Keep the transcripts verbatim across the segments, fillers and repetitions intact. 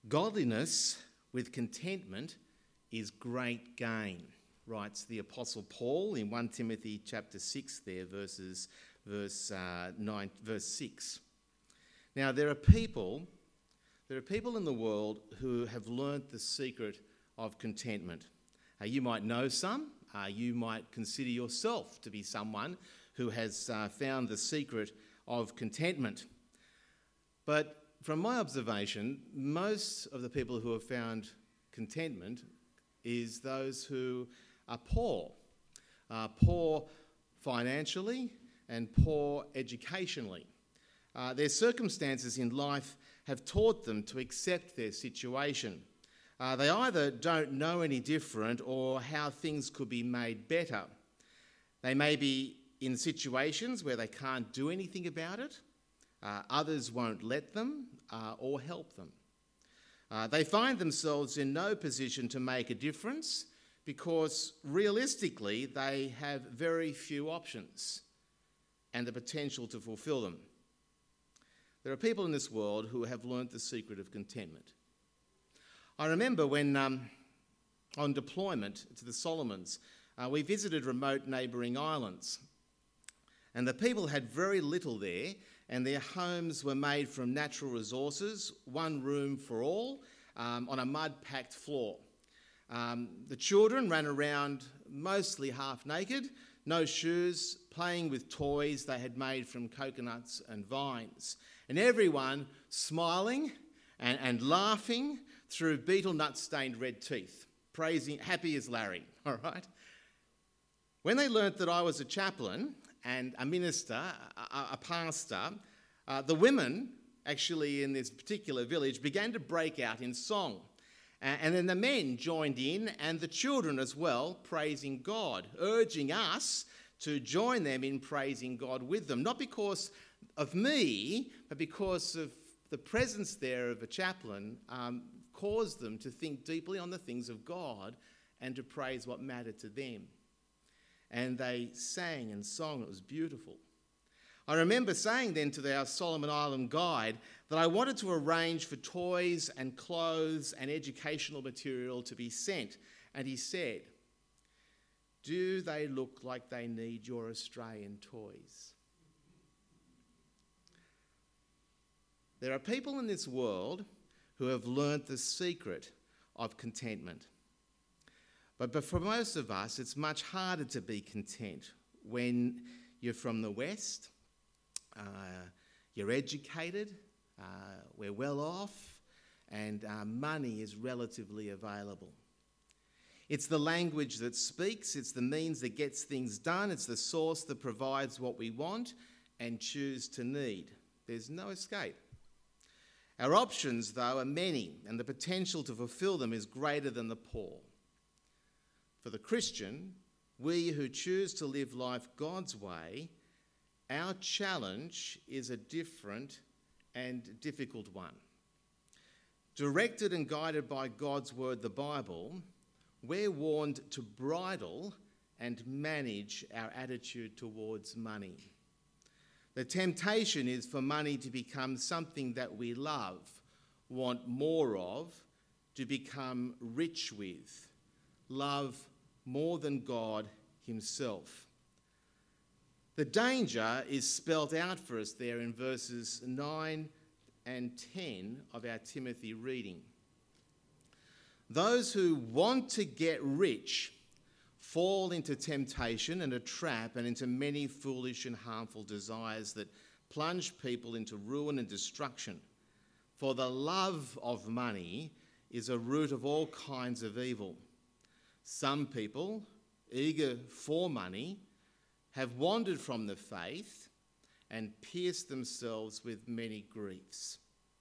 Godliness with contentment is great gain, writes the Apostle Paul in First Timothy chapter six there, verses verse uh, nine, verse six. Now there are people, there are people in the world who have learnt the secret of contentment. Uh, you might know some. Uh, you might consider yourself to be someone who has uh, found the secret of contentment. But from my observation, most of the people who have found contentment is those who are poor, uh, poor financially and poor educationally. Uh, their circumstances in life have taught them to accept their situation. Uh, they either don't know any different or how things could be made better. They may be in situations where they can't do anything about it. Uh, others won't let them uh, or help them. Uh, they find themselves in no position to make a difference because realistically they have very few options and the potential to fulfill them. There are people in this world who have learnt the secret of contentment. I remember when um, on deployment to the Solomons, uh, we visited remote neighbouring islands. And the people had very little there, and their homes were made from natural resources, one room for all, um, on a mud-packed floor. Um, the children ran around mostly half naked, no shoes, playing with toys they had made from coconuts and vines. And everyone smiling and, and laughing through betel nut-stained red teeth, praising, happy as Larry, all right? When they learnt that I was a chaplain and a minister, a, a pastor, uh, the women actually in this particular village began to break out in song. Uh, and then the men joined in and the children as well, praising God, urging us to join them in praising God with them. Not because of me, but because of the presence there of a chaplain um, caused them to think deeply on the things of God and to praise what mattered to them. And they sang and sung. It was beautiful. I remember saying then to our Solomon Island guide that I wanted to arrange for toys and clothes and educational material to be sent. And he said, "Do they look like they need your Australian toys?" There are people in this world who have learnt the secret of contentment. But, but for most of us, it's much harder to be content when you're from the West, uh, you're educated, uh, we're well off, and uh, money is relatively available. It's the language that speaks, it's the means that gets things done, it's the source that provides what we want and choose to need. There's no escape. Our options, though, are many, and the potential to fulfil them is greater than the poor. For the Christian, we who choose to live life God's way, our challenge is a different and difficult one. Directed and guided by God's word, the Bible, we're warned to bridle and manage our attitude towards money. The temptation is for money to become something that we love, want more of, to become rich with, love more than God himself. The danger is spelt out for us there in verses nine and ten of our Timothy reading. Those who want to get rich fall into temptation and a trap and into many foolish and harmful desires that plunge people into ruin and destruction. For the love of money is a root of all kinds of evil. Some people, eager for money, have wandered from the faith and pierced themselves with many griefs.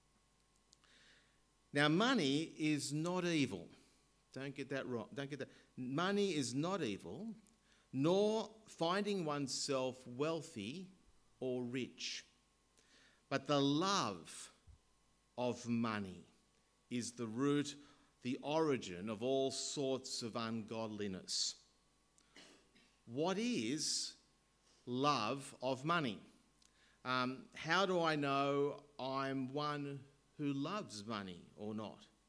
Now, money is not evil. Don't get that wrong. Don't get that. Money is not evil, nor finding oneself wealthy or rich. But the love of money is the root, the origin of all sorts of ungodliness. What is love of money? Um, how do I know I'm one who loves money or not?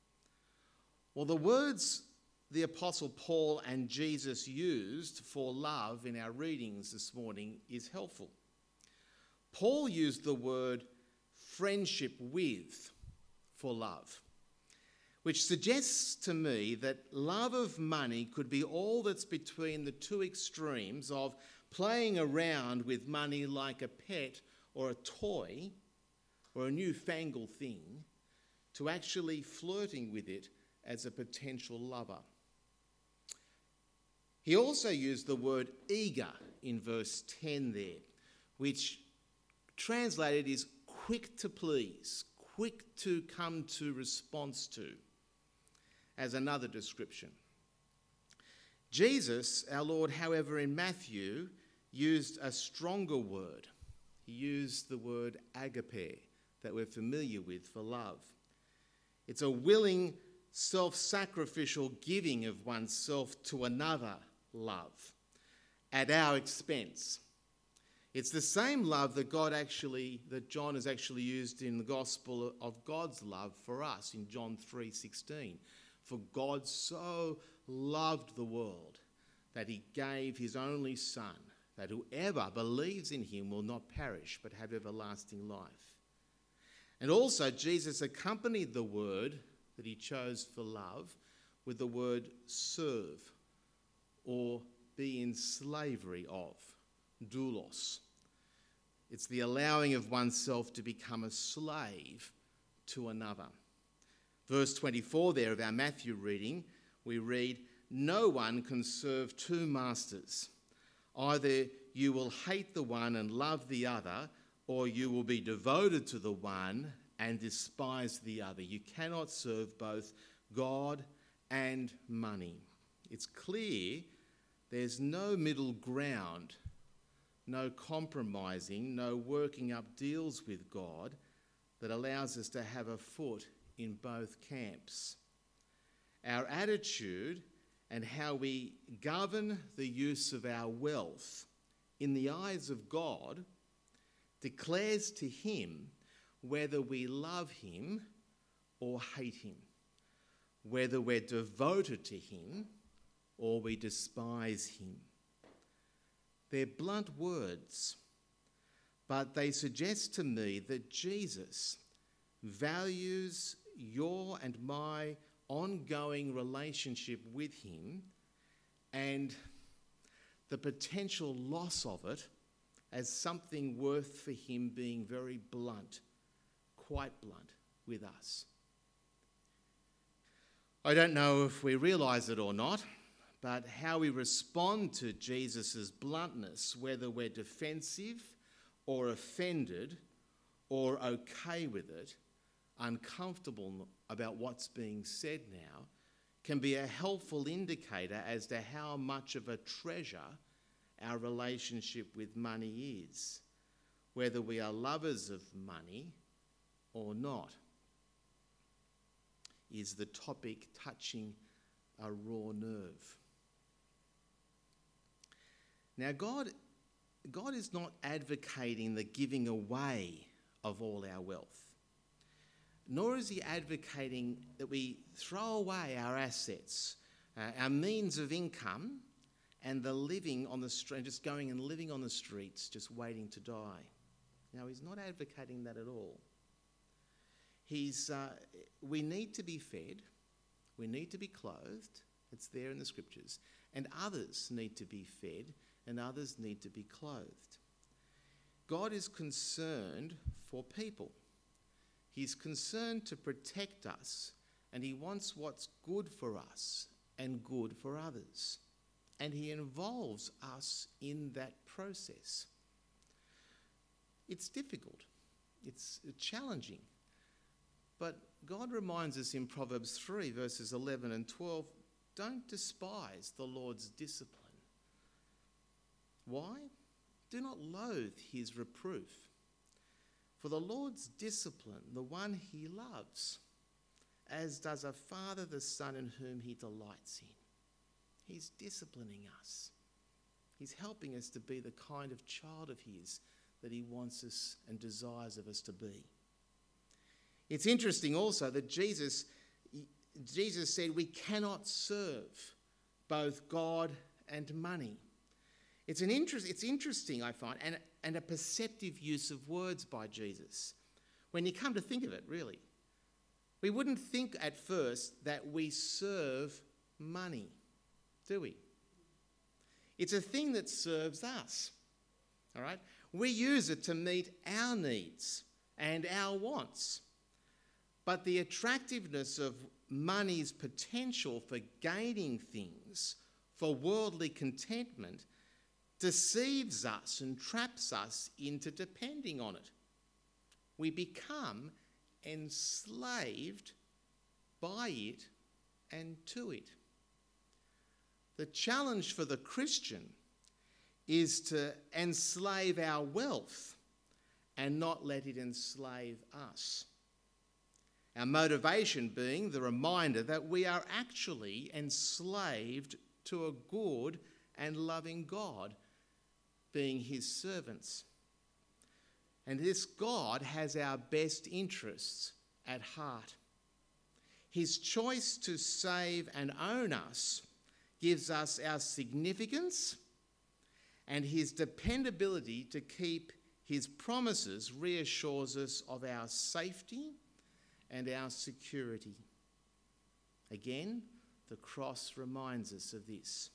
Well, the words the Apostle Paul and Jesus used for love in our readings this morning is helpful. Paul used the word friendship with for love, which suggests to me that love of money could be all that's between the two extremes of playing around with money like a pet or a toy or a newfangled thing to actually flirting with it as a potential lover. He also used the word eager in verse ten there, which translated is quick to please, quick to come to response to, as another description. Jesus, our Lord, however, in Matthew, used a stronger word. He used the word agape that we're familiar with for love. It's a willing, self-sacrificial giving of oneself to another love at our expense. It's the same love that God actually, that John has actually used in the gospel of God's love for us in John three sixteen. For God so loved the world that he gave his only Son, that whoever believes in him will not perish but have everlasting life. And also Jesus accompanied the word that he chose for love with the word serve, or be in slavery of, doulos. It's the allowing of oneself to become a slave to another. Verse twenty-four there of our Matthew reading, we read, "No one can serve two masters. Either you will hate the one and love the other, or you will be devoted to the one and despise the other. You cannot serve both God and money." It's clear there's no middle ground, no compromising, no working up deals with God that allows us to have a foot in both camps. Our attitude and how we govern the use of our wealth in the eyes of God declares to him whether we love him or hate him, whether we're devoted to him or we despise him. They're blunt words, but they suggest to me that Jesus values your and my ongoing relationship with him and the potential loss of it as something worth for him being very blunt, quite blunt with us. I don't know if we realise it or not, but how we respond to Jesus' bluntness, whether we're defensive or offended or okay with it, uncomfortable about what's being said now, can be a helpful indicator as to how much of a treasure our relationship with money is, whether we are lovers of money or not. Is the topic touching a raw nerve? Now, God, God is not advocating the giving away of all our wealth, nor is he advocating that we throw away our assets, uh, our means of income, and the living on the street, just going and living on the streets, just waiting to die. Now, he's not advocating that at all. He's, uh, we need to be fed, we need to be clothed, it's there in the scriptures, and others need to be fed, and others need to be clothed. God is concerned for people. He's concerned to protect us, and he wants what's good for us and good for others. And he involves us in that process. It's difficult. It's challenging. But God reminds us in Proverbs three, verses eleven and twelve, don't despise the Lord's discipline. Why? Do not loathe his reproof. For the Lord's discipline, the one he loves, as does a father the son in whom he delights in. He's disciplining us. He's helping us to be the kind of child of his that he wants us and desires of us to be. It's interesting also that Jesus Jesus said we cannot serve both God and money. It's an interest, it's interesting, I find, and, and a perceptive use of words by Jesus. When you come to think of it, really. We wouldn't think at first that we serve money, do we? It's a thing that serves us, all right? We use it to meet our needs and our wants. But the attractiveness of money's potential for gaining things, for worldly contentment, deceives us and traps us into depending on it. We become enslaved by it and to it. The challenge for the Christian is to enslave our wealth and not let it enslave us. Our motivation being the reminder that we are actually enslaved to a good and loving God, being his servants. And this God has our best interests at heart. His choice to save and own us gives us our significance, and his dependability to keep his promises reassures us of our safety and our security. Again, the cross reminds us of this.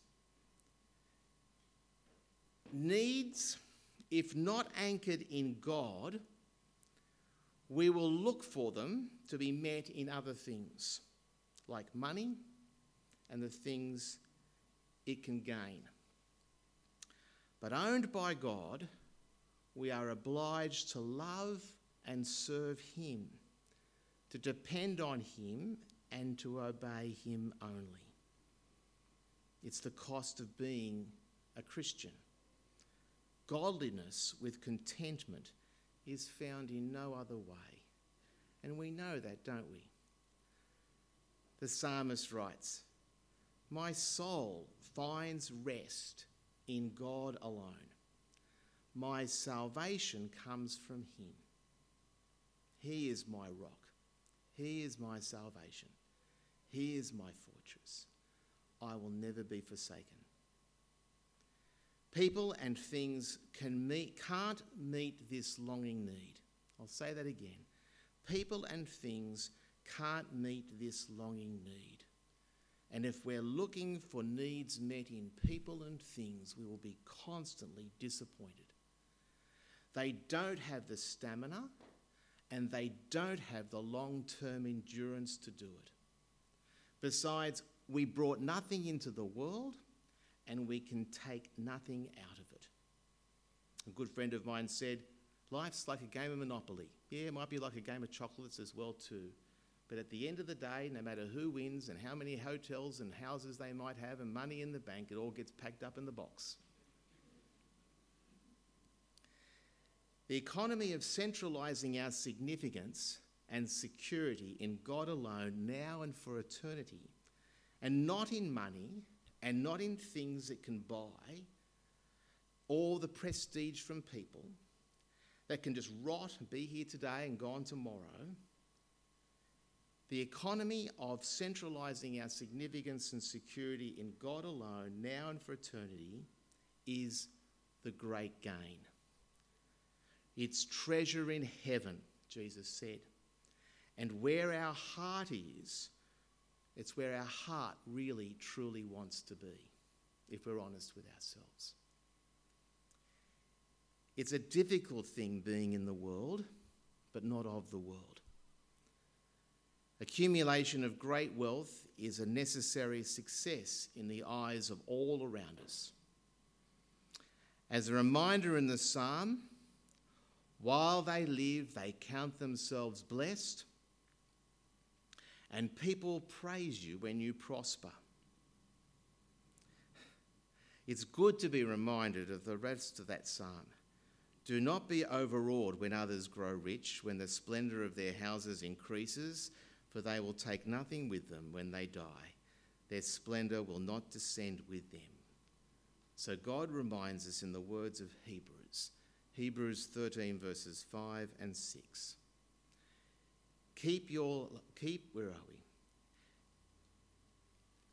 Needs, if not anchored in God, we will look for them to be met in other things, like money and the things it can gain. But owned by God, we are obliged to love and serve him, to depend on him and to obey him only. It's the cost of being a Christian. Godliness with contentment is found in no other way. And we know that, don't we? The psalmist writes, "My soul finds rest in God alone. My salvation comes from him. He is my rock. He is my salvation. He is my fortress. I will never be forsaken." People and things can meet, can't meet this longing need. I'll say that again. People and things can't meet this longing need. And if we're looking for needs met in people and things, we will be constantly disappointed. They don't have the stamina and they don't have the long-term endurance to do it. Besides, we brought nothing into the world and we can take nothing out of it. A good friend of mine said, life's like a game of Monopoly. Yeah, it might be like a game of chocolates as well too. But at the end of the day, no matter who wins and how many hotels and houses they might have and money in the bank, it all gets packed up in the box. The economy of centralising our significance and security in God alone now and for eternity, and not in money and not in things it can buy, or the prestige from people that can just rot and be here today and gone tomorrow. The economy of centralising our significance and security in God alone, now and for eternity, is the great gain. It's treasure in heaven, Jesus said. And where our heart is, it's where our heart really, truly wants to be, if we're honest with ourselves. It's a difficult thing being in the world, but not of the world. Accumulation of great wealth is a necessary success in the eyes of all around us. As a reminder in the psalm, while they live, they count themselves blessed, and people praise you when you prosper. It's good to be reminded of the rest of that psalm. Do not be overawed when others grow rich, when the splendour of their houses increases, for they will take nothing with them when they die. Their splendour will not descend with them. So God reminds us in the words of Hebrews, Hebrews thirteen verses five and six. Keep your, keep, where are we?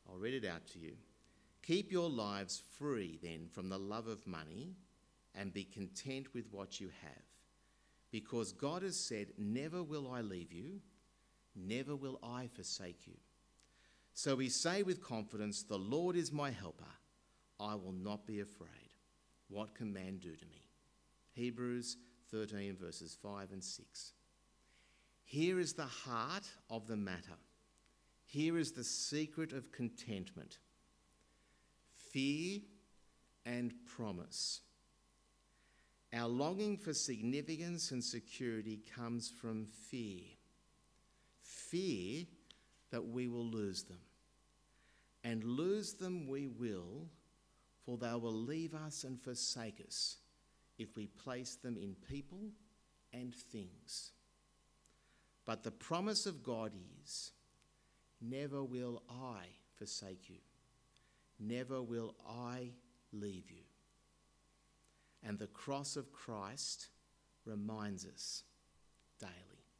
I'll read it out to you. Keep your lives free then from the love of money and be content with what you have. Because God has said, never will I leave you, never will I forsake you. So we say with confidence, the Lord is my helper. I will not be afraid. What can man do to me? Hebrews thirteen verses five and six. Here is the heart of the matter. Here is the secret of contentment. Fear and promise. Our longing for significance and security comes from fear. Fear that we will lose them. And lose them we will, for they will leave us and forsake us if we place them in people and things. But the promise of God is, never will I forsake you. Never will I leave you. And the cross of Christ reminds us daily.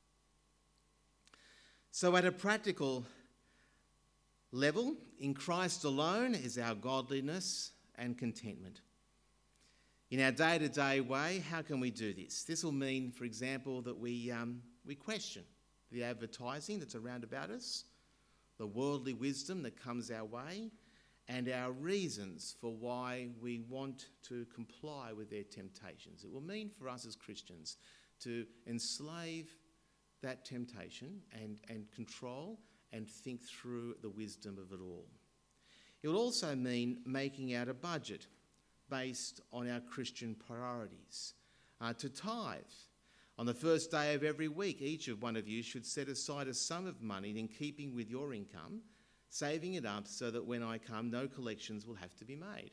So at a practical level, in Christ alone is our godliness and contentment. In our day-to-day way, how can we do this? This will mean, for example, that we, um, we question the advertising that's around about us, the worldly wisdom that comes our way, and our reasons for why we want to comply with their temptations. It will mean for us as Christians to enslave that temptation and, and control and think through the wisdom of it all. It will also mean making out a budget based on our Christian priorities. Uh, to tithe. On the first day of every week, each of one of you should set aside a sum of money in keeping with your income, saving it up so that when I come, no collections will have to be made.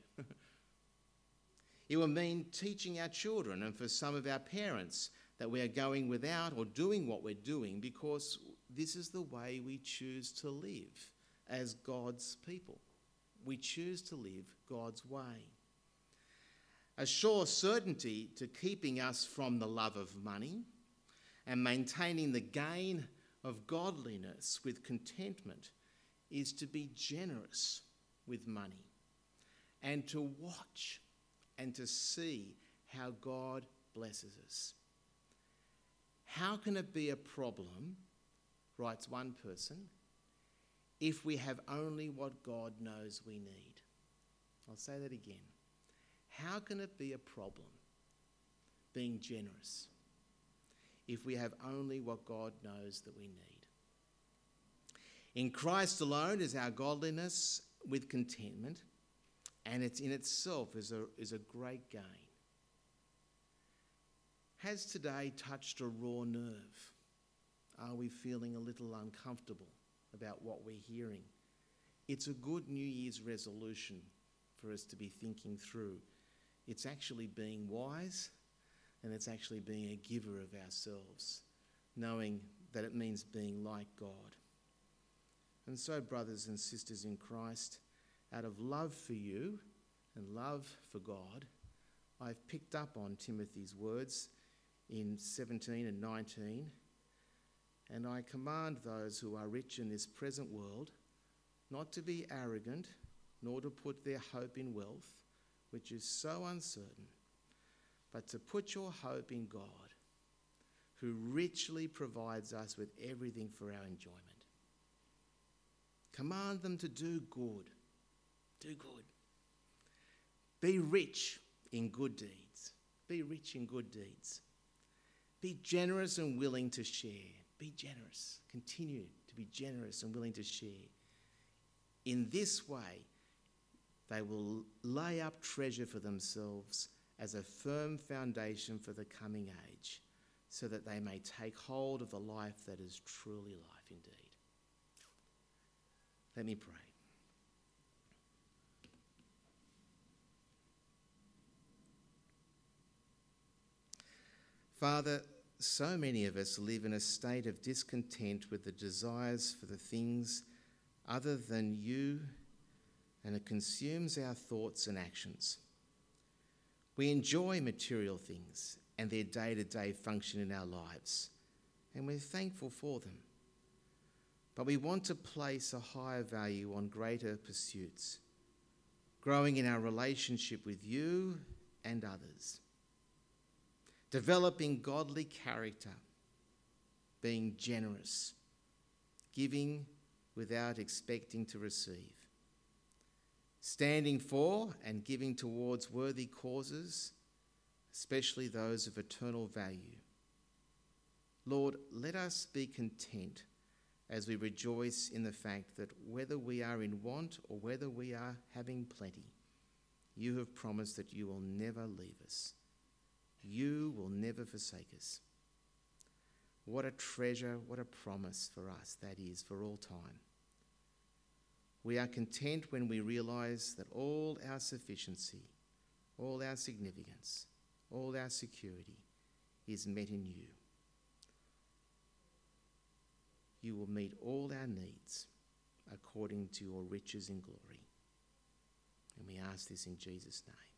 It will mean teaching our children, and for some of our parents, that we are going without or doing what we're doing because this is the way we choose to live as God's people. We choose to live God's way. A sure certainty to keeping us from the love of money and maintaining the gain of godliness with contentment is to be generous with money and to watch and to see how God blesses us. How can it be a problem, writes one person, if we have only what God knows we need? I'll say that again. How can it be a problem being generous if we have only what God knows that we need? In Christ alone is our godliness with contentment, and it's in itself is a, is a great gain. Has today touched a raw nerve? Are we feeling a little uncomfortable about what we're hearing? It's a good New Year's resolution for us to be thinking through. It's actually being wise, and it's actually being a giver of ourselves, knowing that it means being like God. And so, brothers and sisters in Christ, out of love for you and love for God, I've picked up on Timothy's words in seventeen and nineteen, and I command those who are rich in this present world not to be arrogant, nor to put their hope in wealth, which is so uncertain, but to put your hope in God, who richly provides us with everything for our enjoyment. Command them to do good. Do good. Be rich in good deeds. Be rich in good deeds. Be generous and willing to share. Be generous. Continue to be generous and willing to share. In this way, they will lay up treasure for themselves as a firm foundation for the coming age, so that they may take hold of the life that is truly life indeed. Let me pray. Father, so many of us live in a state of discontent with the desires for the things other than you, and it consumes our thoughts and actions. We enjoy material things and their day-to-day function in our lives, and we're thankful for them. but we want to place a higher value on greater pursuits, growing in our relationship with you and others, developing godly character, being generous, giving without expecting to receive, standing for and giving towards worthy causes, especially those of eternal value. Lord, let us be content as we rejoice in the fact that whether we are in want or whether we are having plenty, you have promised that you will never leave us. You will never forsake us. What a treasure, what a promise for us that is for all time. We are content when we realise that all our sufficiency, all our significance, all our security is met in you. You will meet all our needs according to your riches in glory. And we ask this in Jesus' name.